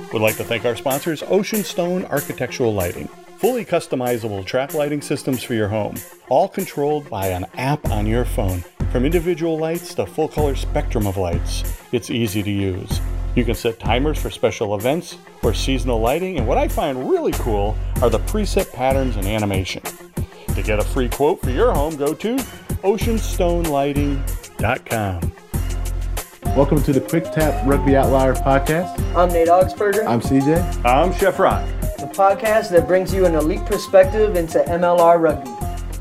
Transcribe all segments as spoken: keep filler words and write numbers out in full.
Would like to thank our sponsors, Ocean Stone Architectural Lighting. Fully customizable track lighting systems for your home, all controlled by an app on your phone. From individual lights to full color spectrum of lights, it's easy to use. You can set timers for special events or seasonal lighting, and what I find really cool are the preset patterns and animation. To get a free quote for your home, go to ocean stone lighting dot com. Welcome to the Quick Tap Rugby Outlier podcast. I'm Nate Augsburger. I'm C J. I'm Chef Rock. The podcast that brings you an elite perspective into M L R rugby.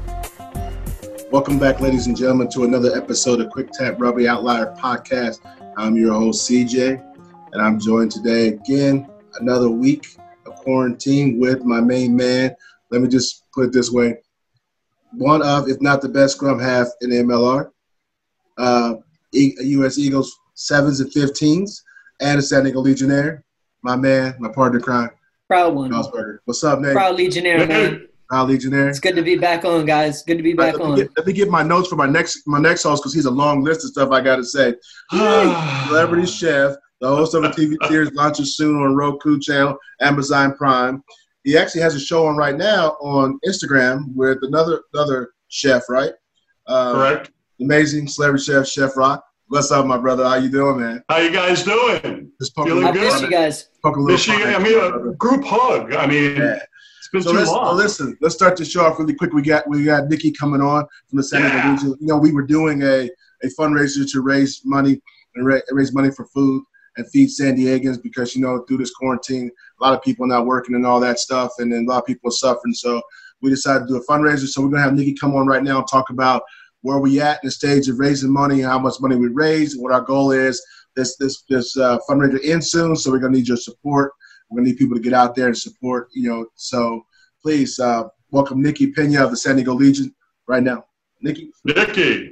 Welcome back, ladies and gentlemen, to another episode of Quick Tap Rugby Outlier podcast. I'm your host, C J, and I'm joined today again, another week of quarantine with my main man. Let me just put it this way. One of, if not the best scrum half in the M L R. Uh, U S Eagles sevens and fifteens, and a San Diego Legionnaire. My man, my partner in crime. Proud one. Augsburger. What's up, Nate? Proud Legionnaire, man. Proud Legionnaire. It's good to be back on, guys. Good to be back right, let on. Me get, let me get my notes for my next my next host because he's a long list of stuff I got to say. Celebrity chef, the host of a T V series launches soon on Roku channel, Amazon Prime. He actually has a show on right now on Instagram with another another chef, right? Um, Correct. Amazing celebrity chef, Chef Rock. What's up, my brother? How you doing, man? How you guys doing? Just Feeling I good. miss you guys. Miss you, I mean, a group hug. I mean, Yeah. it's been So too let's, long. listen, let's start the show off really quick. We got we got Nikki coming on from the San Diego Yeah. Region. You know, we were doing a, a fundraiser to raise money and ra- raise money for food and feed San Diegans because, you know, through this quarantine, a lot of people are not working and all that stuff, and then a lot of people are suffering. So we decided to do a fundraiser. So we're going to have Nikki come on right now and talk about where we at in the stage of raising money, how much money we raised, what our goal is. This this this uh, fundraiser ends soon, so we're gonna need your support. We're gonna need people to get out there and support. You know, so please uh, welcome Nikki Pena of the San Diego Legion right now. Nikki. Nikki.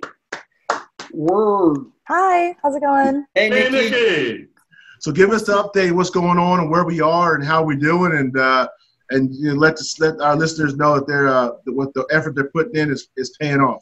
Word. Hi, how's it going? Hey, Hey, Nikki. Nikki. So give us the update, what's going on, and where we are, and how we're doing, and uh, and you know, let us let our listeners know that they're uh, that what the effort they're putting in is is paying off.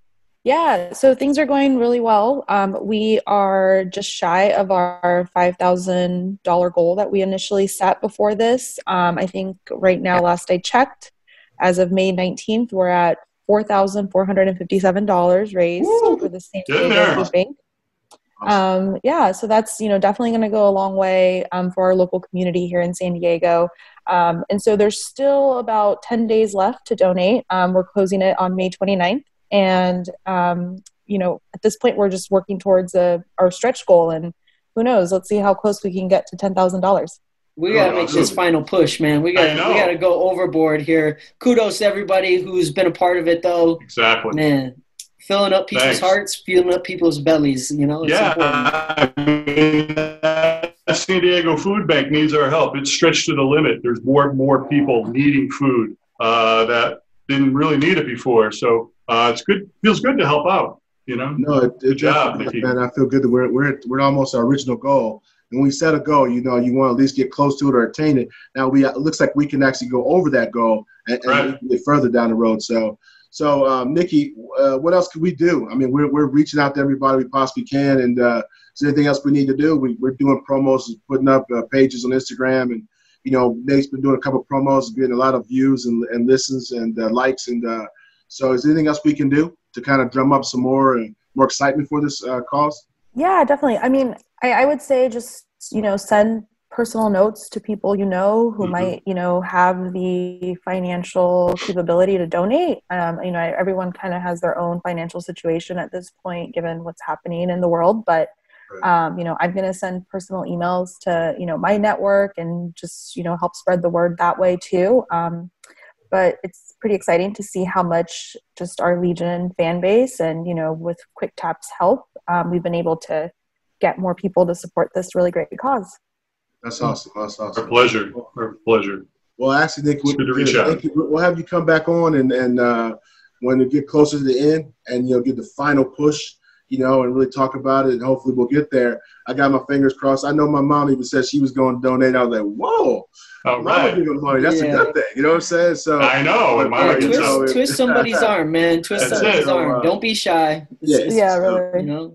Yeah, so things are going really well. Um, we are just shy of our five thousand dollars goal that we initially set before this. Um, I think right now, last I checked, as of May nineteenth, we're at four thousand four hundred fifty-seven dollars raised Woo! for the San Getting Diego there. Food Bank. Awesome. Um, yeah, so that's, you know, definitely going to go a long way um, for our local community here in San Diego. Um, and so there's still about ten days left to donate. Um, we're closing it on May twenty-ninth. And, um, you know, at this point, we're just working towards a, our stretch goal. And who knows? Let's see how close we can get to ten thousand dollars. We got to make this final push, man. We got I know. we got to go overboard here. Kudos to everybody who's been a part of it, though. Exactly. Man, filling up people's Thanks. hearts, filling up people's bellies. You know, it's yeah. important. I mean, the San Diego Food Bank needs our help. It's stretched to the limit. There's more and more people needing food uh, that didn't really need it before. So uh, it's good. Feels good to help out. You know. No, it, it Good job, definitely- Nikki. man. I feel good that we're we're we're almost our original goal. And when we set a goal, you know, you want to at least get close to it or attain it. Now we it looks like we can actually go over that goal and, Right. and get further down the road. So, so um, Nikki, uh, what else can we do? I mean, we're we're reaching out to everybody we possibly can. And uh, is there anything else we need to do? We, we're doing promos, putting up uh, pages on Instagram, and you know, Nate's been doing a couple of promos, getting a lot of views and, and listens and uh, likes. And uh, so, is there anything else we can do to kind of drum up some more and more excitement for this uh, cause? Yeah, definitely. I mean, I, I would say just, you know, send personal notes to people you know who Mhm. might, you know, have the financial capability to donate. Um, you know, everyone kind of has their own financial situation at this point, given what's happening in the world. But, um, you know, I'm going to send personal emails to, you know, my network and just, you know, help spread the word that way too. Um, but it's pretty exciting to see how much just our Legion fan base and, you know, with Quick Tap's help, um, we've been able to get more people to support this really great cause. That's awesome. That's awesome. Our pleasure. Our pleasure. Well, actually, Nick, It's good to reach out. Nick, we'll have you come back on, and and uh, when we get closer to the end, and you'll get the final push, you know, and really talk about it, and hopefully we'll get there. I got my fingers crossed. I know my mom even said she was going to donate. I was like, whoa, All mama right. giving money. That's Yeah. a good thing. You know what I'm saying? So I know. And Yeah, my, Yeah, you twist, know, it- twist somebody's arm, man. Twist That's somebody's it. arm. Uh, Don't be shy. It's- yeah, it's- Yeah, so, really. You know,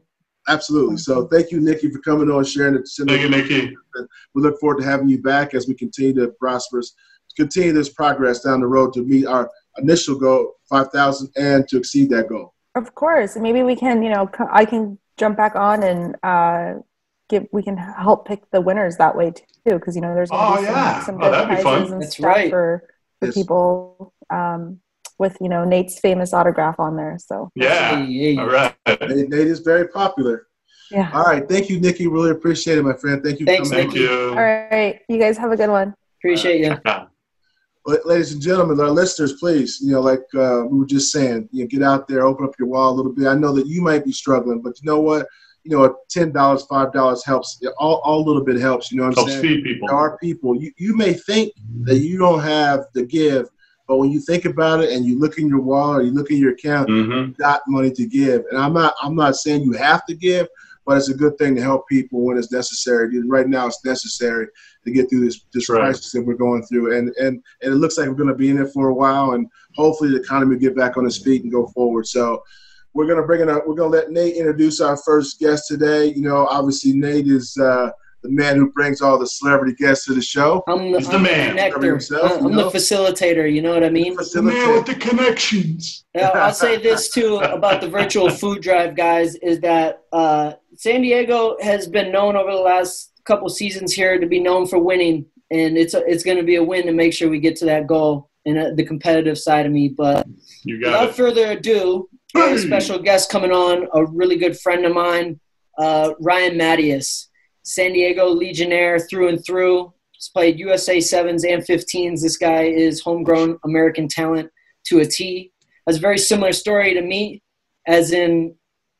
Absolutely. So thank you, Nikki, for coming on, sharing it. Thank you, Nikki. We look forward to having you back as we continue to prosper, continue this progress down the road to meet our initial goal, five thousand, and to exceed that goal. Of course. Maybe we can, you know, I can jump back on and uh, give, we can help pick the winners that way too. Because, you know, there's going to Oh, be some, yeah. some Oh, good that'd be prizes fun. and That's stuff right. for, for Yes. people um, with, you know, Nate's famous autograph on there. So, Yeah. Hey, hey. All right. Nate, Nate is very popular. yeah. All right. Thank you, Nikki. Really appreciate it, my friend. Thank you. Thanks, for coming Thank Nikki. you. All right. You guys have a good one. Appreciate you. on. Ladies and gentlemen, our listeners, please, you know, like uh, we were just saying, you know, get out there, open up your wallet a little bit. I know that you might be struggling, but you know what? You know, ten dollars, five dollars helps. All, all little bit helps. You know what I'm Helps saying? feed people. There are people. You, you may think that you don't have the give, but when you think about it and you look in your wallet or you look in your account, Mm-hmm. you've got money to give. And I'm not I'm not saying you have to give, but it's a good thing to help people when it's necessary. Right now it's necessary to get through this, this Right. crisis that we're going through. And, and, and it looks like we're going to be in it for a while, and hopefully the economy will get back on its feet and go forward. So we're going to bring in a, we're going to let Nate introduce our first guest today. You know, obviously Nate is uh, the man who brings all the celebrity guests to the show. I'm the, He's the I'm man. the connector. Himself, I'm you know? the facilitator. You know what I mean? The man with the connections. Yeah, I'll say this too about the virtual food drive, guys, is that uh, San Diego has been known over the last couple seasons here to be known for winning, and it's a, it's going to be a win to make sure we get to that goal and uh, the competitive side of me. But You got without it. further ado, we have a Hey. special guest coming on, a really good friend of mine, uh, Ryan Mattias, San Diego Legionnaire through and through. He's played U S A sevens and fifteens. This guy is homegrown American talent to a T. Has a very similar story to me, as in,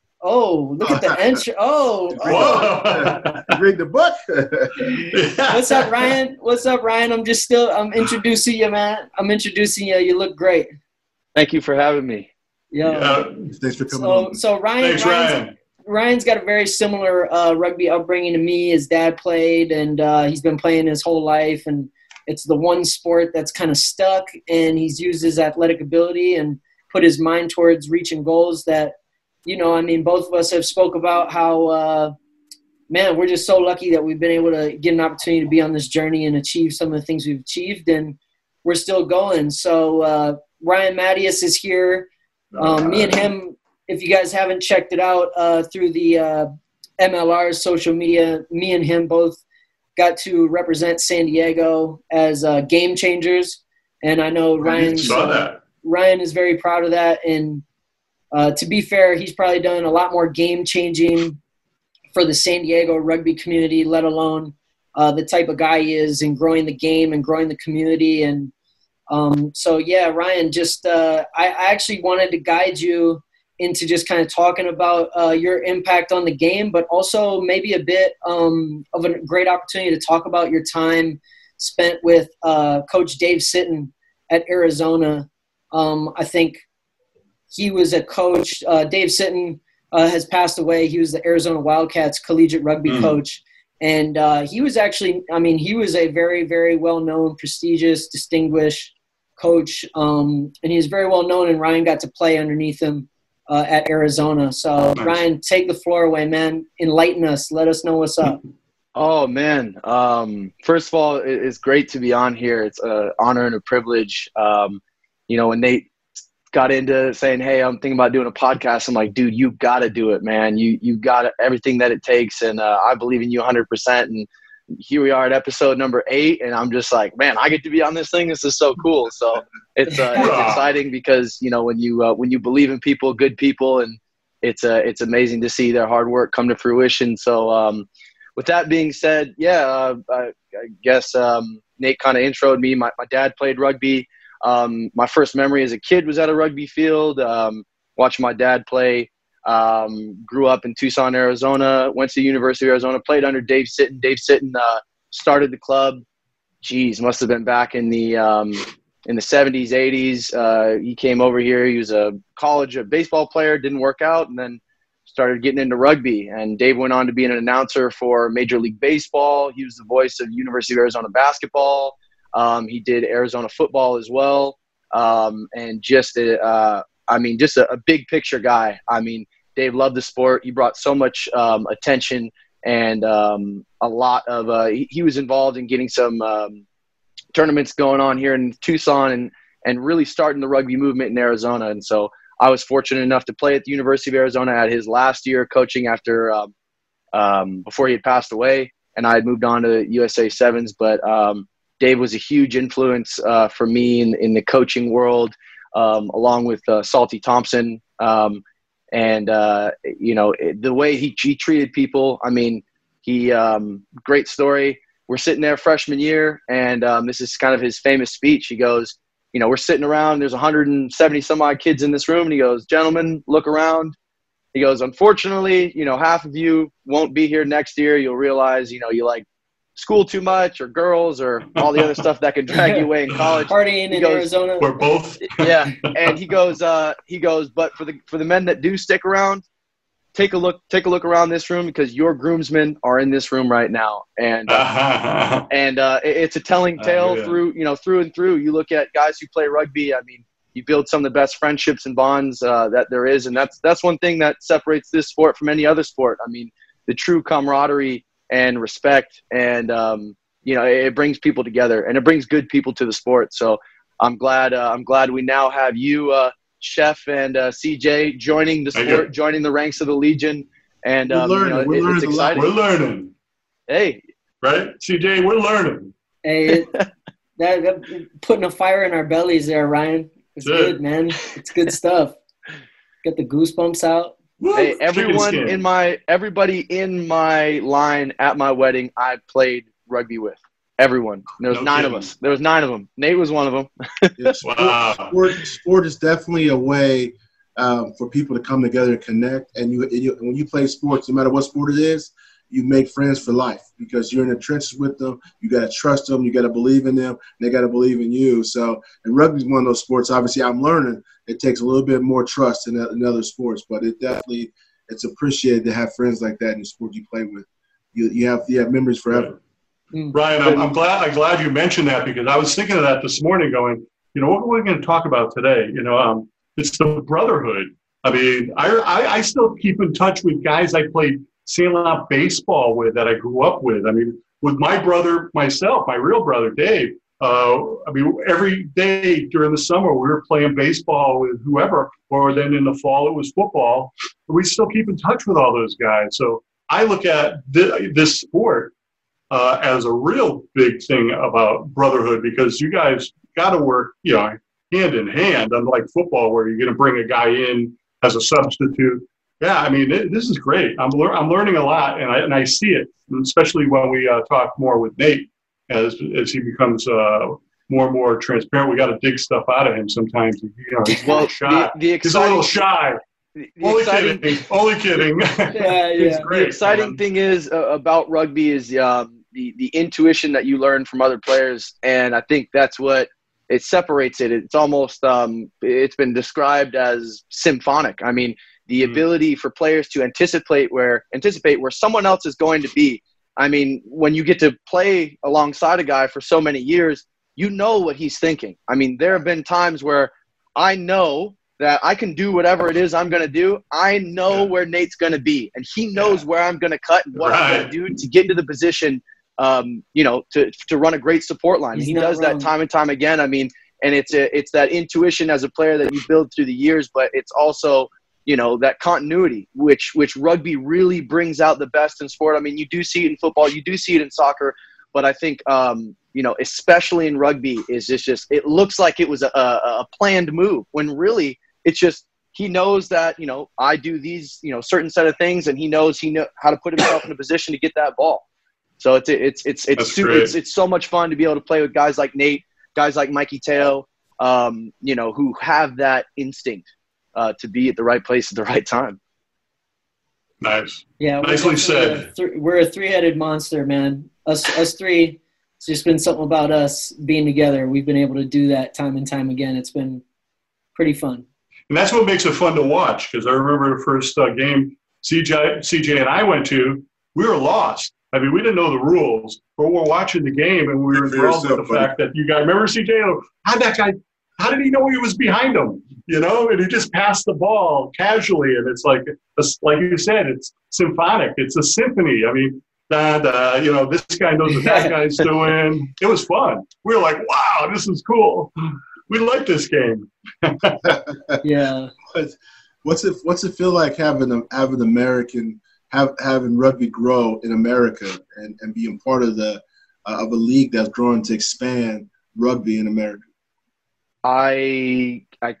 oh, look at the entry. Oh, oh. Whoa. Read the book. What's up, Ryan? What's up, Ryan? I'm just still, I'm introducing you, man. I'm introducing you. You look great. Thank you for having me. Yo. Yeah. Thanks for coming So, on. so Ryan, Thanks, Ryan's, Ryan. Ryan's got a very similar uh, rugby upbringing to me. His dad played, and uh, he's been playing his whole life. And it's the one sport that's kind of stuck, and he's used his athletic ability and put his mind towards reaching goals that, you know, I mean, both of us have spoke about how, uh, man, we're just so lucky that we've been able to get an opportunity to be on this journey and achieve some of the things we've achieved, and we're still going. So uh, Ryan Mattias is here. Um, me and him, if you guys haven't checked it out uh, through the uh, M L R's social media, me and him both got to represent San Diego as uh, game changers. And I know Ryan's, Saw uh, that. Ryan is very proud of that. And uh, to be fair, he's probably done a lot more game changing for the San Diego rugby community, let alone uh, the type of guy he is in growing the game and growing the community. And um, so, yeah, Ryan, just uh, I, I actually wanted to guide you into just kind of talking about uh, your impact on the game, but also maybe a bit um, of a great opportunity to talk about your time spent with uh, Coach Dave Sitton at Arizona. Um, I think he was a coach. Uh, Dave Sitton uh, has passed away. He was the Arizona Wildcats collegiate rugby Mm. coach. And uh, he was actually, I mean, he was a very, very well-known, prestigious, distinguished coach. Um, and he was very well-known, and Ryan got to play underneath him uh, at Arizona. So, Nice. Ryan, take the floor away, man. Enlighten us. Let us know what's up. Oh, man. Um, first of all, it, it's great to be on here. It's an honor and a privilege. Um, you know, when Nate got into saying, hey, I'm thinking about doing a podcast, I'm like, dude, you got to do it, man. You you got everything that it takes, and uh, I believe in you one hundred percent. And here we are at episode number eight, and I'm just like, man, I get to be on this thing. This is so cool. So it's uh, it's exciting because, you know, when you uh, when you believe in people, good people, and it's uh, it's amazing to see their hard work come to fruition. So um, with that being said, yeah, uh, I, I guess um, Nate kind of introed me. My, my dad played rugby. Um, my first memory as a kid was at a rugby field, um, watching my dad play. Um, grew up in Tucson, Arizona, went to the University of Arizona, played under Dave Sitton. Dave Sitton uh, started the club. Geez, must have been back in the um, in the seventies, eighties. Uh, he came over here. He was a college a baseball player, didn't work out, and then started getting into rugby. And Dave went on to be an announcer for Major League Baseball. He was the voice of University of Arizona basketball. Um, he did Arizona football as well. Um, and just, a, uh, I mean, just a, a big picture guy. I mean, Dave loved the sport. He brought so much um, attention and um, a lot of uh, – he, he was involved in getting some um, tournaments going on here in Tucson and, and really starting the rugby movement in Arizona. And so I was fortunate enough to play at the University of Arizona at his last year coaching after um, um, before he had passed away, and I had moved on to U S A Sevens. But um, Dave was a huge influence uh, for me in, in the coaching world, um, along with uh, Salty Thompson. Um, and, uh, you know, the way he, he treated people, I mean, he um, great story. We're sitting there freshman year, and um, this is kind of his famous speech. He goes, you know, we're sitting around, there's one hundred seventy some odd kids in this room. And he goes, gentlemen, look around. He goes, unfortunately, you know, half of you won't be here next year. You'll realize, you know, you like school too much, or girls, or all the other stuff that can drag you away in college. Partying he in goes, Arizona. We're both. Yeah. And he goes, uh, he goes, but for the, for the men that do stick around, take a look, take a look around this room, because your groomsmen are in this room right now. And, uh, and, uh, it, it's a telling tale uh, yeah. through, you know, through and through. You look at guys who play rugby. I mean, you build some of the best friendships and bonds, uh, that there is. And that's, that's one thing that separates this sport from any other sport. I mean, the true camaraderie and respect, and, um, you know, it, it brings people together, and it brings good people to the sport. So I'm glad, uh, I'm glad we now have you, uh, Chef and uh, C J joining the sport, joining the ranks of the Legion, and um, we're learning. You know, we're it, learning it's exciting. We're learning. Hey, right, C J, we're learning. Hey, it, that, that putting a fire in our bellies there, Ryan. It's good, good man. It's good stuff. Get the goosebumps out. Woo, hey, everyone in my, everybody in my line at my wedding, I played rugby with. Everyone. There was no nine kidding. of us. There was nine of them. Nate was one of them. Yeah, sport, wow. sport, sport is definitely a way um, for people to come together and connect. And you, you, when you play sports, no matter what sport it is, you make friends for life, because you're in the trenches with them. You got to trust them. You got to believe in them. And they got to believe in you. So, and rugby is one of those sports. Obviously, I'm learning. It takes a little bit more trust than in other sports, but it definitely it's appreciated to have friends like that in the sport you play with. You, you have you have memories forever. Ryan, I'm, I'm glad I'm glad you mentioned that, because I was thinking of that this morning, going, you know, what are we going to talk about today? You know, um, it's the brotherhood. I mean, I, I I still keep in touch with guys I played Sandlot baseball with, that I grew up with. I mean, with my brother, myself, my real brother, Dave. Uh, I mean, every day during the summer we were playing baseball with whoever, or then in the fall it was football. We still keep in touch with all those guys. So I look at th- this sport Uh, as a real big thing about brotherhood, because you guys got to work, you know, hand in hand, unlike football where you're going to bring a guy in as a substitute. Yeah, I mean, it, this is great. I'm, lear- I'm learning a lot, and I, and I see it, especially when we uh, talk more with Nate as as he becomes uh, more and more transparent. We got to dig stuff out of him sometimes. You know, he's a little shy. The, the exciting, he's a little shy. The, the only exciting, kidding. Only kidding. Yeah, yeah. Great, the exciting man. thing is uh, about rugby is um, the the intuition that you learn from other players, and I think that's what it separates it. It's almost um, it's been described as symphonic. I mean, the mm-hmm. ability for players to anticipate where anticipate where someone else is going to be. I mean, when you get to play alongside a guy for so many years, you know what he's thinking. I mean, there have been times where I know that I can do whatever it is I'm going to do. I know yeah. where Nate's going to be, and he knows yeah. where I'm going to cut and what right. I'm going to do to get into the position, um, you know, to to run a great support line. He's he does wrong. that time and time again. I mean, and it's a, it's that intuition as a player that you build through the years, but it's also, you know, that continuity, which which rugby really brings out the best in sport. I mean, you do see it in football, you do see it in soccer, but I think, um, you know, especially in rugby, is just, just it looks like it was a, a, a planned move, when really it's just he knows that, you know, I do these, you know, certain set of things, and he knows he know how to put himself in a position to get that ball. So it's it's it's it's it's, it's it's so much fun to be able to play with guys like Nate, guys like Mikey Teo, um, you know, who have that instinct uh, to be at the right place at the right time. Nice. Yeah, nicely said. A th- we're a three-headed monster, man. Us us three. It's just been something about us being together. We've been able to do that time and time again. It's been pretty fun. And that's what makes it fun to watch, because I remember the first uh, game C J, C J and I went to, we were lost. I mean, we didn't know the rules, but we're watching the game, and we were enthralled with the fact that you guys – remember, C J, how'd that guy how did he know he was behind him? You know, and he just passed the ball casually, and it's like, like you said, it's symphonic. It's a symphony. I mean, da, da, you know, this guy knows what that guy's doing. It was fun. We were like, wow, this is cool. We like this game. Yeah. What's it What's it feel like having a, having American have having rugby grow in America and, and being part of the uh, of a league that's growing to expand rugby in America? I I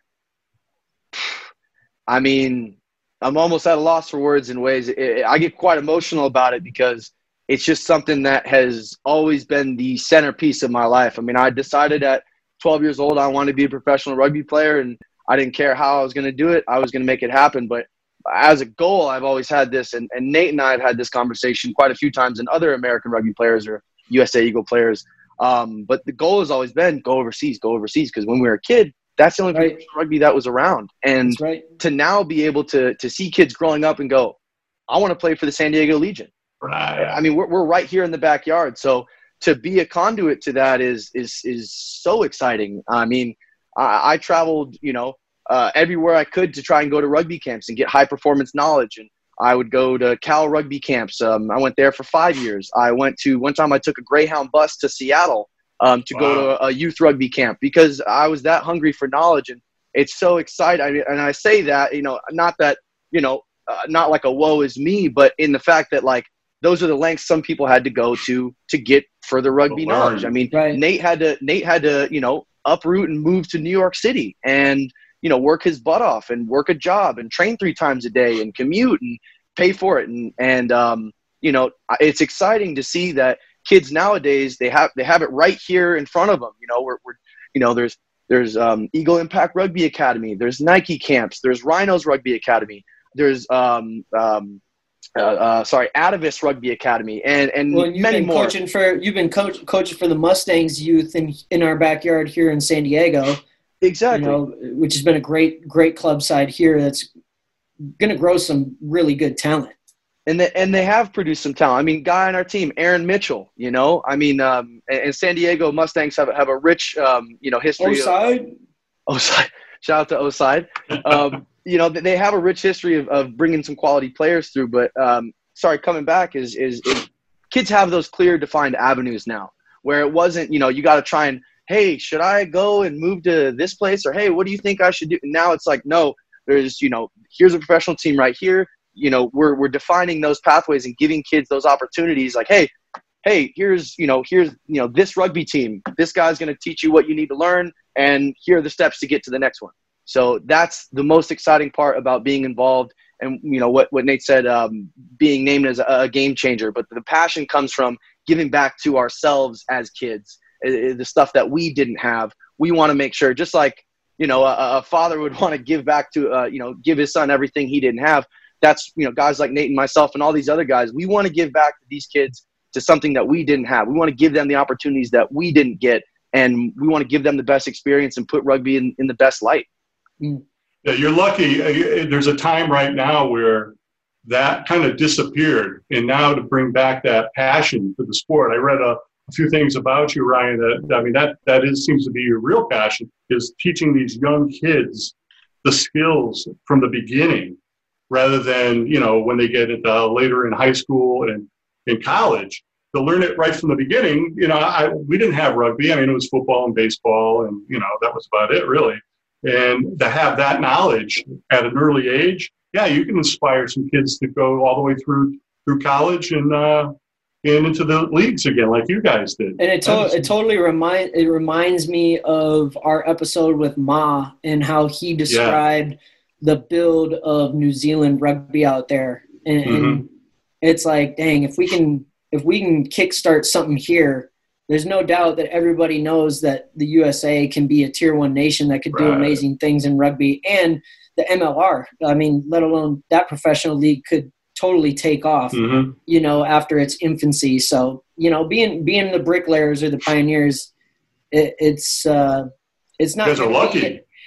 I mean, I'm almost at a loss for words in ways. It, I get quite emotional about it because it's just something that has always been the centerpiece of my life. I mean, I decided at twelve years old I wanted to be a professional rugby player, and I didn't care how I was going to do it. I was going to make it happen. But as a goal, I've always had this, and, and Nate and I have had this conversation quite a few times, and other American rugby players or U S A Eagle players. Um, but the goal has always been go overseas, go overseas. Because when we were a kid, that's the only right. professional rugby that was around. And right. to now be able to to see kids growing up and go, I want to play for the San Diego Legion. Right. I mean, we're we're right here in the backyard. So to be a conduit to that is is is so exciting. I mean, I, I traveled, you know, uh, everywhere I could to try and go to rugby camps and get high performance knowledge. And I would go to Cal rugby camps. Um, I went there for five years. I went to one time I took a Greyhound bus to Seattle um, to wow. go to a youth rugby camp because I was that hungry for knowledge. And it's so exciting. I mean, and I say that, you know, not that, you know, uh, not like a woe is me, but in the fact that like those are the lengths some people had to go to to get further rugby wow. knowledge. I mean, right. Nate had to Nate had to, you know, uproot and move to New York City and, you know, work his butt off and work a job and train three times a day and commute and pay for it. And, and, um, you know, it's exciting to see that kids nowadays, they have, they have it right here in front of them. You know, we're, we're you know, there's, there's, um, Eagle Impact Rugby Academy, there's Nike camps, there's Rhinos Rugby Academy, there's, um, um, uh, uh, sorry, Atavis Rugby Academy, and, and well, you've many been more. Coaching for, you've been coach, coaching for the Mustangs youth in, in our backyard here in San Diego. Exactly. You know, which has been a great, great club side here that's going to grow some really good talent. And they, and they have produced some talent. I mean, guy on our team, Aaron Mitchell, you know, I mean, um, and, and San Diego Mustangs have, have a rich, um, you know, history. Oside? Of, Oside. Shout out to Oside. Um, you know, they have a rich history of, of bringing some quality players through, but um, sorry, coming back is, is, is kids have those clear defined avenues now where it wasn't, you know, you got to try and, hey, should I go and move to this place? Or, hey, what do you think I should do? And now it's like, no, there's, you know, here's a professional team right here. You know, we're, we're defining those pathways and giving kids those opportunities. Like, hey, hey, here's, you know, here's, you know, this rugby team, this guy's going to teach you what you need to learn. And here are the steps to get to the next one. So that's the most exciting part about being involved. And, you know, what, what Nate said, um, being named as a, a game changer, but the passion comes from giving back to ourselves as kids. The stuff that we didn't have, we want to make sure, just like, you know, a, a father would want to give back to, uh, you know, give his son everything he didn't have. That's, you know, guys like Nate and myself and all these other guys, we want to give back to these kids to something that we didn't have. We want to give them the opportunities that we didn't get. And we want to give them the best experience and put rugby in, in the best light. Yeah, you're lucky. There's a time right now where that kind of disappeared. And now to bring back that passion for the sport, I read a, a few things about you, Ryan, that, I mean, that, that is, seems to be your real passion, is teaching these young kids the skills from the beginning rather than, you know, when they get it uh, later in high school and in college. To learn it right from the beginning. You know, I, we didn't have rugby. I mean, it was football and baseball and, you know, that was about it really. And to have that knowledge at an early age, yeah, you can inspire some kids to go all the way through through college and, uh, and into the leagues again, like you guys did. And it, to- it totally remind it reminds me of our episode with Ma and how he described yeah. the build of New Zealand rugby out there. And, mm-hmm. and it's like, dang, if we can if we can kickstart something here, there's no doubt that everybody knows that the U S A can be a tier one nation that could do right. amazing things in rugby, and the M L R. I mean, let alone that professional league could totally take off, mm-hmm. you know, after its infancy. So, you know, being being the bricklayers or the pioneers, it, it's uh, it's not. You guys are lucky. Be,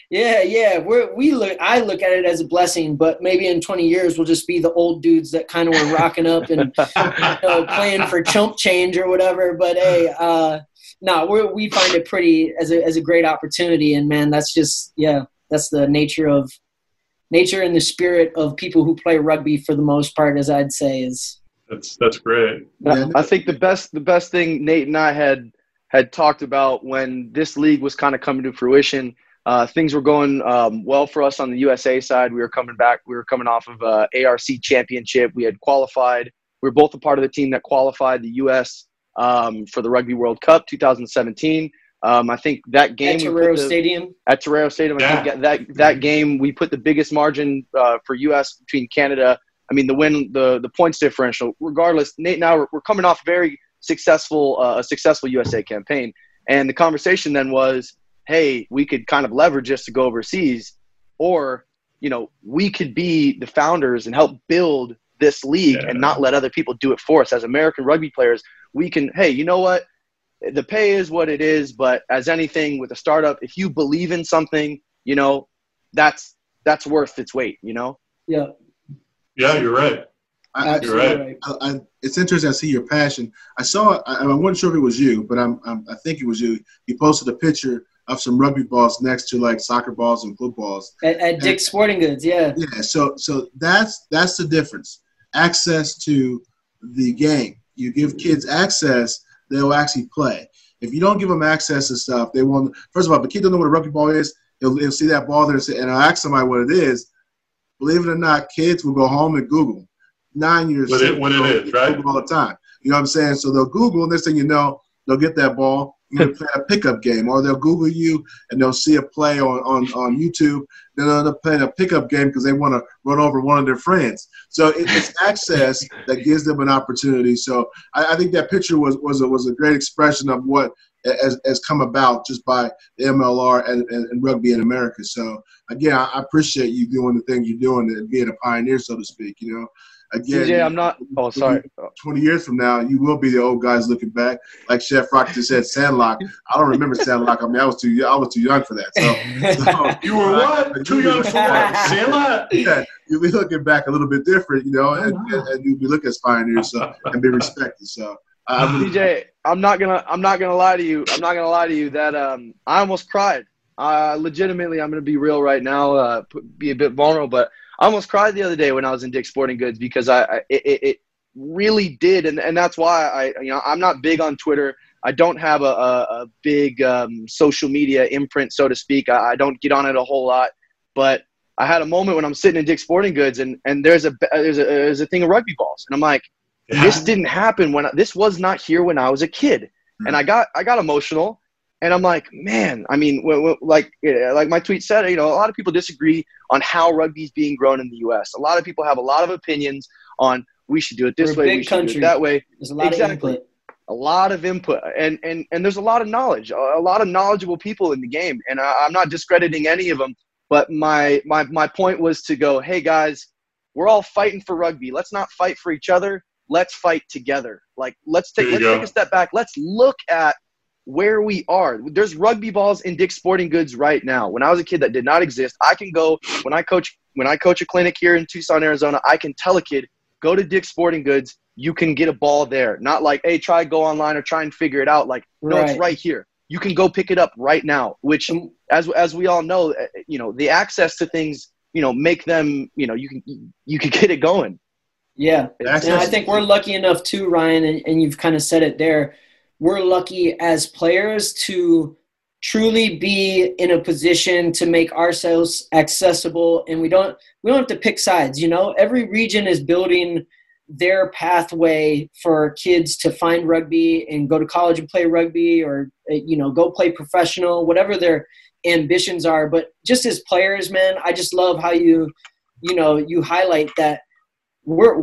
Yeah, yeah. We're, we look. I look at it as a blessing, but maybe in twenty years we'll just be the old dudes that kind of were rocking up and you know, playing for chump change or whatever. But hey, uh, no, we we find it pretty as a as a great opportunity, and man, that's just yeah, that's the nature of nature and the spirit of people who play rugby for the most part, as I'd say is. That's that's great. Yeah, I think the best the best thing Nate and I had had talked about when this league was kind of coming to fruition. Uh, things were going um, well for us on the U S A side. We were coming back. We were coming off of a A R C championship. We had qualified. We were both a part of the team that qualified the U S um, for the Rugby World Cup twenty seventeen. Um, I think that game at Torero Stadium. At Torero Stadium, yeah. I think that that game we put the biggest margin uh, for U S between Canada. I mean, the win, the the points differential. Regardless, Nate and I were, we're coming off very successful uh, a successful U S A campaign, and the conversation then was, hey, we could kind of leverage this to go overseas, or, you know, we could be the founders and help build this league yeah. and not let other people do it for us. As American rugby players, we can, hey, you know what? The pay is what it is, but as anything with a startup, if you believe in something, you know, that's that's worth its weight, you know? Yeah. Yeah, you're right. I, you're right. I, I, it's interesting. I see your passion. I saw, I, I wasn't sure if it was you, but I'm, I'm, I think it was you. You posted a picture of some rugby balls next to like soccer balls and footballs at, at Dick's Sporting Goods. Yeah. Yeah. So, so that's, that's the difference. Access to the game. You give kids access, they'll actually play. If you don't give them access to stuff, they won't. First of all, if the kid don't know what a rugby ball is, they'll, they'll see that ball there and, say, and I'll ask somebody what it is. Believe it or not, kids will go home and Google. Nine years what it, what it is, right? All the time. You know what I'm saying? So they'll Google, and next thing you know, they'll get that ball. You're play a pickup game, or they'll Google you and they'll see a play on, on, on YouTube. Then they'll play a pickup game because they want to run over one of their friends. So it, it's access that gives them an opportunity. So I, I think that picture was was a, was a great expression of what has, has come about just by the M L R and, and, and rugby in America. So again, I, I appreciate you doing the things you're doing and being a pioneer, so to speak. You know. Again, C J, I'm not – oh, sorry. twenty years from now, you will be the old guys looking back. Like Chef Rock just said, Sandlot. I don't remember Sandlot. I mean, I was too I was too young for that. So, so You were what? Uh, too young for what? Sandlot? Yeah, you'll be looking back a little bit different, you know, and, and, and you'll be looking as pioneers so, and be respected. So, I really, C J, I'm not gonna I'm not gonna lie to you. I'm not gonna lie to you that um I almost cried. Uh, legitimately, I'm gonna be real right now. Uh, be a bit vulnerable, but I almost cried the other day when I was in Dick's Sporting Goods because I, I it, it really did, and, and that's why I you know I'm not big on Twitter. I don't have a, a, a big um, social media imprint, so to speak. I, I don't get on it a whole lot, but I had a moment when I'm sitting in Dick's Sporting Goods, and, and there's a there's a there's a thing of rugby balls, and I'm like, yeah. this didn't happen when I, this was not here when I was a kid, mm-hmm. and I got I got emotional. And I'm like, man, I mean, w- w- like like my tweet said, you know, a lot of people disagree on how rugby is being grown in the U S. A lot of people have a lot of opinions on we should do it this We're way, a big we should country. do it that way. There's a lot exactly. of input. A lot of input. And, and, and there's a lot of knowledge, a lot of knowledgeable people in the game. And I, I'm not discrediting any of them. But my, my, my point was to go, hey, guys, we're all fighting for rugby. Let's not fight for each other. Let's fight together. Like, let's take let's go. take a step back. Let's look at where we are. There's rugby balls in Dick's Sporting Goods right now. When I was a kid, that did not exist. I can go when I coach when I coach a clinic here in Tucson, Arizona. I can tell a kid, go to Dick's Sporting Goods. You can get a ball there. Not like, hey, try go online or try and figure it out. Like, no, right. It's right here. You can go pick it up right now. Which, as as we all know, you know, the access to things, you know, make them, you know, you can you can get it going. Yeah, and I think we're lucky enough too, Ryan, and, and you've kind of said it there. We're lucky as players to truly be in a position to make ourselves accessible, and we don't we don't have to pick sides. You know, every region is building their pathway for kids to find rugby and go to college and play rugby, or you know, go play professional, whatever their ambitions are. But just as players, man, I just love how you you know you highlight that we're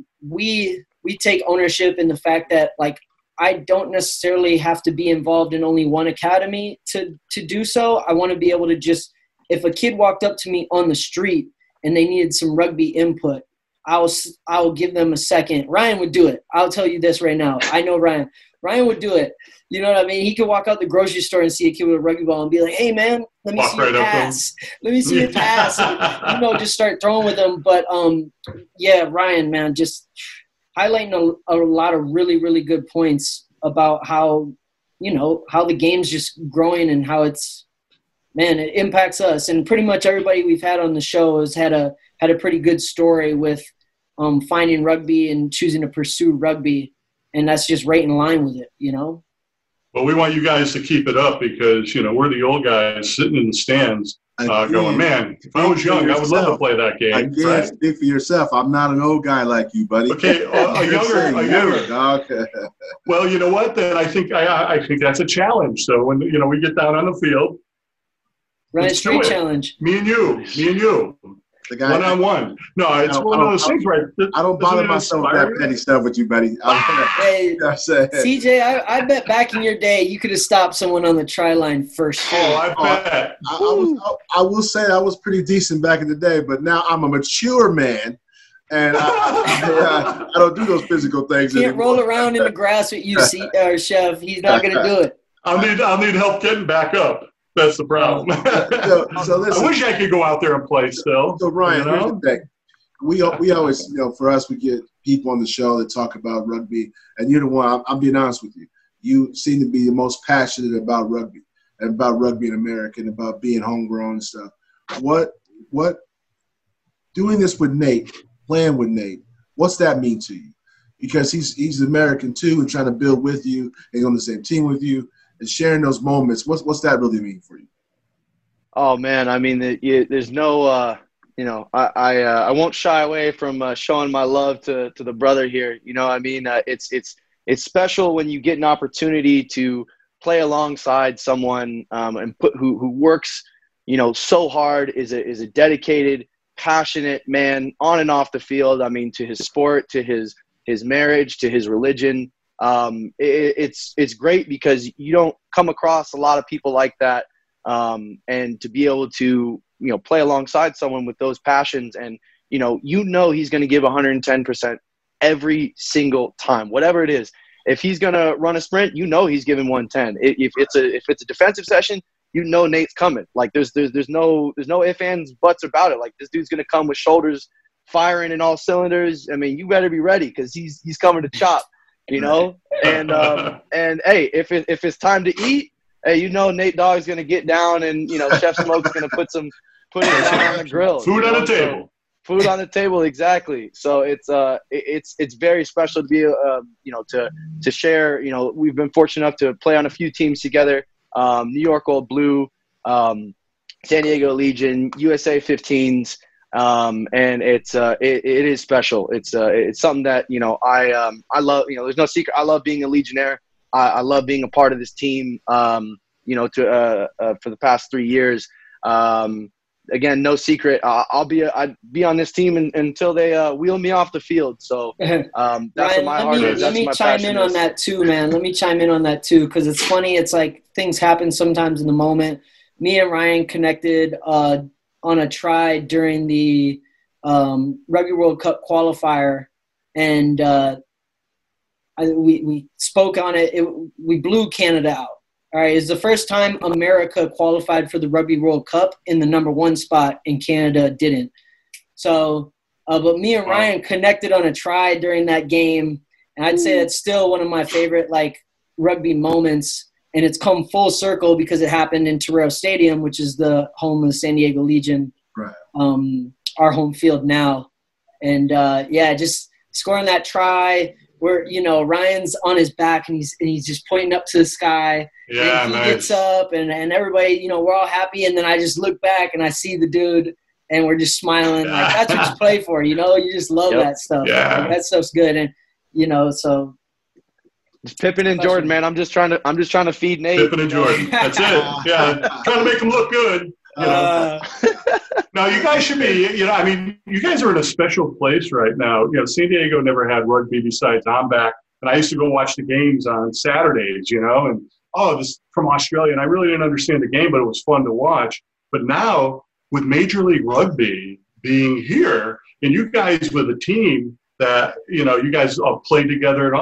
we we take ownership in the fact that, like, I don't necessarily have to be involved in only one academy to, to do so. I want to be able to just, if a kid walked up to me on the street and they needed some rugby input, I'll, I'll give them a second. Ryan would do it. I'll tell you this right now. I know Ryan. Ryan would do it. You know what I mean? He could walk out the grocery store and see a kid with a rugby ball and be like, hey, man, let me Walk see right you up to him. pass. Let me see you pass. And, you know, just start throwing with him. But, um, yeah, Ryan, man, just highlighting a, a lot of really, really good points about how, you know, how the game's just growing and how it's, man, it impacts us. And pretty much everybody we've had on the show has had a had a pretty good story with um, finding rugby and choosing to pursue rugby. And that's just right in line with it, you know? Well, we want you guys to keep it up because, you know, we're the old guys sitting in the stands uh, going, man, if I was young, I would love to play that game. Again, right? speak for yourself. I'm not an old guy like you, buddy. Okay, uh, a younger, a younger. Dog. Well, you know what? Then I think I, I think that's a challenge. So when you know we get down on the field, Ryan Street Challenge. Me and you, me and you, the guy, one on one. No, it's one of those things, right? I don't bother myself with that petty stuff with you, buddy. Hey, C J, I, I bet back in your day you could have stopped someone on the try line first. Oh, I bet. I, I, was, I, I will say I was pretty decent back in the day, but now I'm a mature man. And I, I, I don't do those physical things Can't anymore. roll around in the grass with you, C, uh, Chef. He's not going to do it. I'll need I'll need help getting back up. That's the problem. so, so listen, I wish I could go out there and play still. So Ryan, you know? here's the thing. We we always, you know, for us, we get people on the show that talk about rugby, and you're the one. I'm, I'm being honest with you. You seem to be the most passionate about rugby and about rugby in America and about being homegrown and stuff. What what doing this with Nate, playing with Nate, what's that mean to you? Because he's he's American too, and trying to build with you and on the same team with you. And sharing those moments, what's what's that really mean for you? Oh man, I mean, the, you, there's no, uh, you know, I I, uh, I won't shy away from uh, showing my love to to the brother here. You know, I mean, uh, it's it's it's special when you get an opportunity to play alongside someone um, and put who who works, you know, so hard, is a is a dedicated, passionate man on and off the field. I mean, to his sport, to his his marriage, to his religion. Um, it, it's it's great because you don't come across a lot of people like that, um, and to be able to you know play alongside someone with those passions, and you know you know he's going to give one hundred ten percent every single time, whatever it is. If he's going to run a sprint, you know he's giving one ten. If it's a if it's a defensive session, you know Nate's coming. Like there's there's there's no there's no ifs, ands, buts about it. Like this dude's going to come with shoulders firing in all cylinders. I mean, you better be ready because he's he's coming to chop. You know, and um, and hey, if it, if it's time to eat, hey, you know Nate Dogg's gonna get down, and you know Chef Smoke's gonna put some put it down on the grill. Food on the table. So, food on the table, exactly. So it's uh it, it's it's very special to be uh you know to to share. You know, we've been fortunate enough to play on a few teams together. Um, New York Old Blue, um, San Diego Legion, U S A fifteens. Um, and it's, uh, it, it is special. It's, uh, it's something that, you know, I, um, I love, you know, there's no secret. I love being a Legionnaire. I, I love being a part of this team, um, you know, to, uh, uh, for the past three years. Um, again, no secret. Uh, I'll be, I'd be on this team in, until they, uh, wheel me off the field. So, um, that's Ryan, what my let heart me, is. Let That's me my chime passion in on is. that too, man. Let me chime in on that too. Cause it's funny. It's like things happen sometimes in the moment. Me and Ryan connected, uh, on a try during the um, Rugby World Cup qualifier, and uh, I, we we spoke on it. it. We blew Canada out. All right, it's the first time America qualified for the Rugby World Cup in the number one spot, and Canada didn't. So, uh, but me and Ryan connected on a try during that game, and I'd say that's still one of my favorite like rugby moments. And it's come full circle because it happened in Torero Stadium, which is the home of the San Diego Legion, right. um, our home field now. And, uh, yeah, just scoring that try where, you know, Ryan's on his back and he's and he's just pointing up to the sky. Yeah, and he nice. gets up and, and everybody, you know, we're all happy. And then I just look back and I see the dude and we're just smiling. Like, that's what you play for, you know? You just love Yep. that stuff. Yeah. Like, that stuff's good. And, you know, so – It's Pippen and Jordan, man. I'm just trying to. I'm just trying to feed Nate. Pippen and Jordan. That's it. Yeah, trying to make them look good. You know. uh, Now you guys should be. You know, I mean, you guys are in a special place right now. You know, San Diego never had rugby besides I'm back, and I used to go watch the games on Saturdays. You know, and oh, this from Australia, and I really didn't understand the game, but it was fun to watch. But now with Major League Rugby being here, and you guys with a team that you know you guys all played together, and all, I,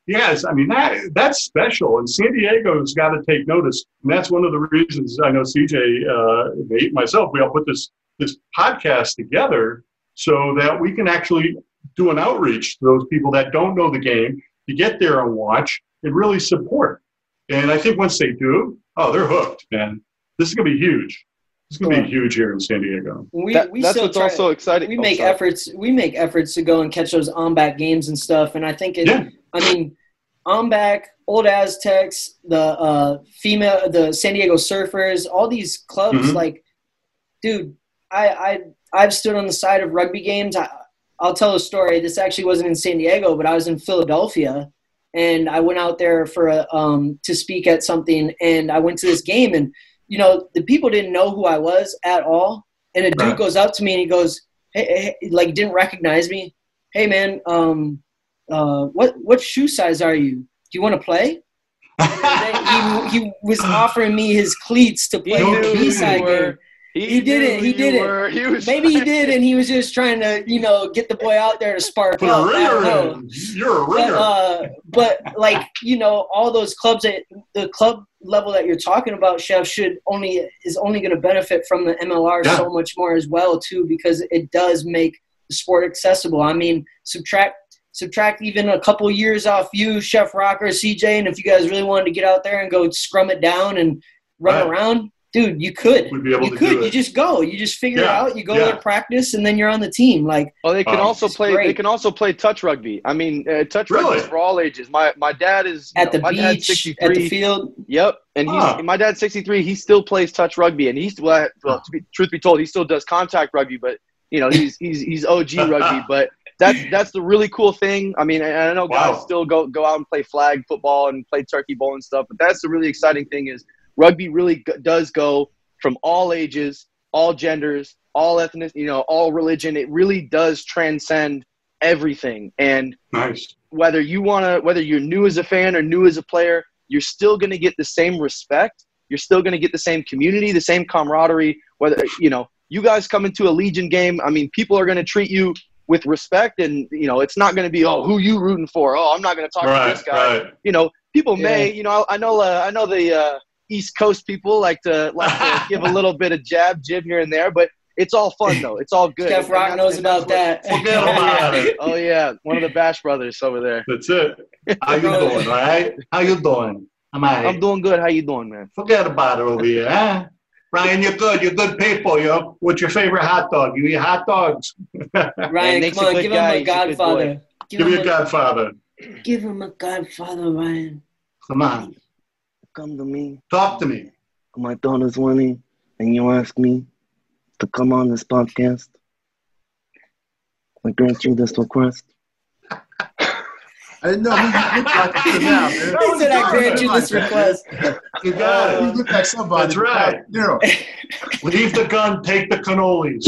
Yes, I mean that that's special, and San Diego's got to take notice, and that's one of the reasons I know C J, uh, Nate, myself, we all put this this podcast together so that we can actually do an outreach to those people that don't know the game to get there and watch and really support. And I think once they do, oh, they're hooked, man. This is gonna be huge. It's gonna be huge here in San Diego. We, that, we that's still what's try, also exciting. We oh, make sorry. efforts. We make efforts to go and catch those on-back games and stuff. And I think it. Yeah. I mean, on-back, Old Aztecs, the uh, female, the San Diego Surfers, all these clubs. Mm-hmm. Like, dude, I I I've stood on the side of rugby games. I, I'll tell a story. This actually wasn't in San Diego, but I was in Philadelphia, and I went out there for a um to speak at something, and I went to this game, and you know the people didn't know who I was at all. And a dude Right. goes up to me and he goes, hey, hey, like didn't recognize me. Hey man, um, uh, what what shoe size are you? Do you want to play? And he, he was offering me his cleats to play He the knew B-side you were. game. He didn't. knew He you didn't. were. He was Maybe he trying- did, and he was just trying to, you know, get the boy out there to spark Put up. a I don't ringer know. in. You're a But, ringer. uh, but like you know, all those clubs at the club level that you're talking about, Chef, should only is only going to benefit from the M L R Yeah. so much more as well too, because it does make the sport accessible. I mean, subtract subtract even a couple years off you, Chef Rocker, C J, and if you guys really wanted to get out there and go scrum it down and run Right. around. Dude, you could. We'd be able you to could. do it. You just go. You just figure it Yeah, out. You go yeah. there, practice, and then you're on the team. Like, Oh, they can Um, also it's play. great. They can also play touch rugby. I mean, uh, touch Really? rugby is for all ages. My my dad is you at know, the my dad's beach, sixty-three. at the field. Yep, and he's Huh. my dad's sixty-three. He still plays touch rugby, and he's well, well to be, truth be told, he still does contact rugby. But you know, he's he's he's O G rugby. But that's that's the really cool thing. I mean, and I know guys Wow. still go go out and play flag football and play turkey bowl and stuff. But that's the really exciting thing is rugby really g- does go from all ages, all genders, all ethnic, you know, all religion. It really does transcend everything. And Nice. whether you want to, whether you're new as a fan or new as a player, you're still going to get the same respect. You're still going to get the same community, the same camaraderie. Whether, you know, you guys come into a Legion game, I mean, people are going to treat you with respect, and, you know, it's not going to be, oh, who you rooting for? Oh, I'm not going to talk to Right, this guy. right. You know, people may, Yeah. you know, I know, uh, I know the uh, East Coast people like to like to give a little bit of jab, jib here and there, but it's all fun though. It's all good. Chef And Rock that's- knows and that's about what- that. Forget about it. Oh yeah, one of the Bash brothers over there. That's it. How you doing, all right? How you doing? Am I? I'm doing good. How you doing, man? Forget about it over here, huh? Ryan, you're good. You're good people, yo. What's your favorite hot dog? You eat hot dogs? Ryan, Nate's come a on, good give guy. him a He's a good Godfather. Give me him a Godfather. Give him a Godfather, Ryan. Come on. Come to me. Talk to me. My daughter's winning, and you ask me to come on this podcast. I grant you this request. I didn't know who you looked like until now, man. He said, I grant you this request. You got You it. look like somebody. That's right. Zero. Leave the gun, take the cannolis.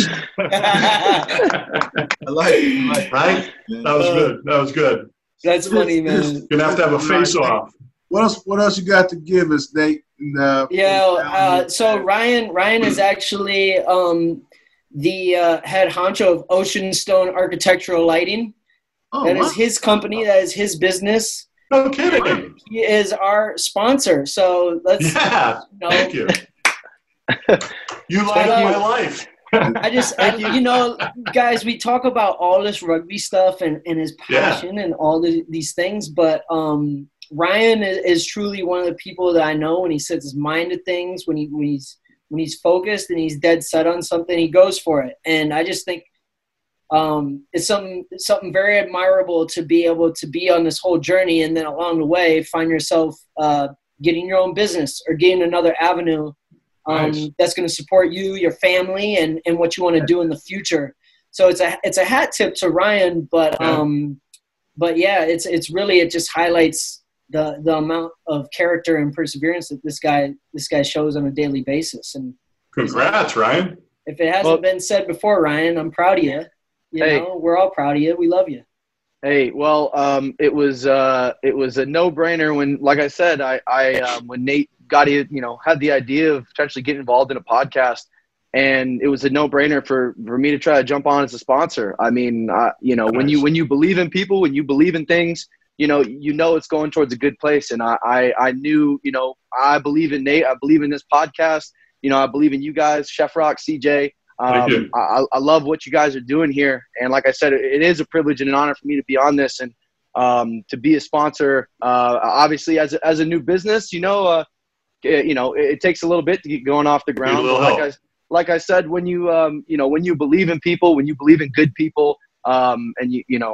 I like it. I like it. Right? Man. That was good. That was good. That's funny, man. You're gonna have to have a face off. What else? What else you got to give us, Nate? And, uh, Yeah. Uh, so Ryan, Ryan is actually um, the uh, head honcho of Ocean Stone Architectural Lighting. oh, That wow. is his company. That is his business. No kidding. He is our sponsor. So let's, Yeah. you know, Thank you. You light up my life. I just, I, you know, guys, we talk about all this rugby stuff and, and his passion and all the, these things, but um, Ryan is, is truly one of the people that I know when he sets his mind to things, when he when he's when he's focused and he's dead set on something, he goes for it. And I just think um, it's something it's something very admirable to be able to be on this whole journey, and then along the way find yourself uh, getting your own business or getting another avenue. Um, Nice. that's going to support you, your family, and, and what you want to do in the future. So it's a it's a hat tip to Ryan, but Yeah. um, but yeah, it's it's really it just highlights the the amount of character and perseverance that this guy this guy shows on a daily basis. And Congrats, Ryan. if it hasn't Well- been said before, Ryan, I'm proud of you. You Hey. know, we're all proud of you. We love you. Hey, well, um, it was uh, it was a no-brainer when, like I said, I, I um, when Nate got you know had the idea of potentially getting involved in a podcast, and it was a no-brainer for, for me to try to jump on as a sponsor. I mean, uh, you know, when you Nice. when you believe in people, when you believe in things, you know, you know it's going towards a good place. And I, I, I knew, you know, I believe in Nate. I believe in this podcast. You know, I believe in you guys, Chef Rock, C J. Thank Um, you. I, I love what you guys are doing here. And like I said, it, it is a privilege and an honor for me to be on this and um, to be a sponsor. Uh, obviously, as a, as a new business, you know, uh, it, you know, it, it takes a little bit to get going off the ground. little But like help. I, like I said, when you, um, you know, when you believe in people, when you believe in good people, um, and you, you know,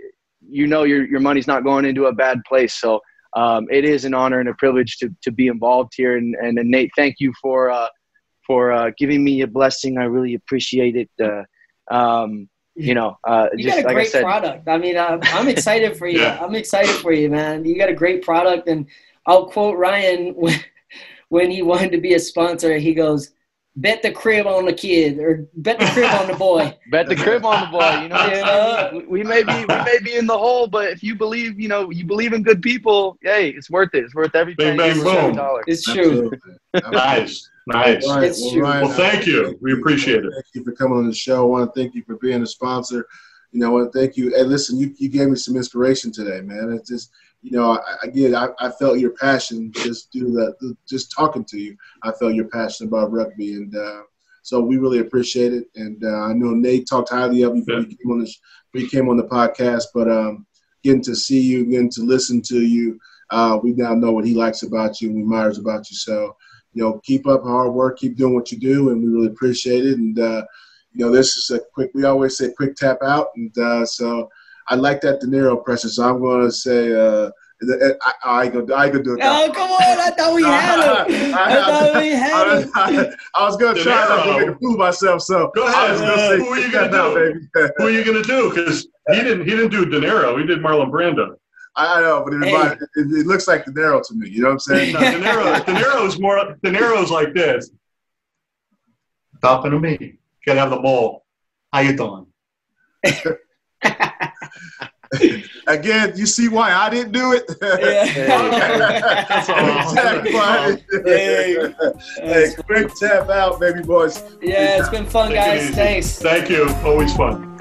you know, your, your money's not going into a bad place. So um, it is an honor and a privilege to, to be involved here. And, and, and Nate, thank you for, uh, for uh, giving me a blessing. I really appreciate it. Uh, um, you know, uh, You just got a like great I said, product. I mean, I'm, I'm excited for you. Yeah. I'm excited for you, man. You got a great product. And I'll quote Ryan when, when he wanted to be a sponsor. He goes, bet the crib on the kid or bet the crib on the boy. bet the crib on the boy. You know, Yeah. we, we may be we may be in the hole, but if you believe, you know, you believe in good people, hey, it's worth it. It's worth every Bang, penny, bang, it's worth every boom. dollar. It's true. Absolutely. Nice. Nice. Ryan, It's true. Ryan, Well, thank you. I We appreciate it. Thank you for coming on the show. I want to thank you for being a sponsor. You know, I want to thank you. And listen, you, you gave me some inspiration today, man. It's just, you know, I, again, I, I felt your passion just through that, just talking to you. I felt your passion about rugby, and uh, so we really appreciate it. And uh, I know Nate talked highly of you before, Yeah. you came on the before you came on the podcast, but um, getting to see you, getting to listen to you, uh, we now know what he likes about you and admires about you. So, you know, keep up hard work, keep doing what you do, and we really appreciate it. And uh, you know, this is a quick. We always say quick tap out, and uh, so I like that De Niro pressure. So I'm going to say, uh, I, I ain't gonna, I ain't gonna do it. Oh, come on. I thought we had him. I thought we had him. I, I was gonna De try not to Niro. make a fool of myself. So Go ahead. I was gonna say, Who are you quick gonna tap out, do? baby. Who are you going to do? Because he didn't, he didn't do De Niro. He did Marlon Brando. I, I know, but it, Hey. reminds, it, it looks like De Niro to me. You know what I'm saying? No, De Niro, De Niro's more, De Niro's like this. Talking to me. Gotta have the ball. How you doing? Again, you see why I didn't do it? Yeah. That's all. Exactly why. Hey. Hey, quick tap out, baby boys. Yeah, it's been fun, Take it guys. easy. Thanks. Thank you. Always fun.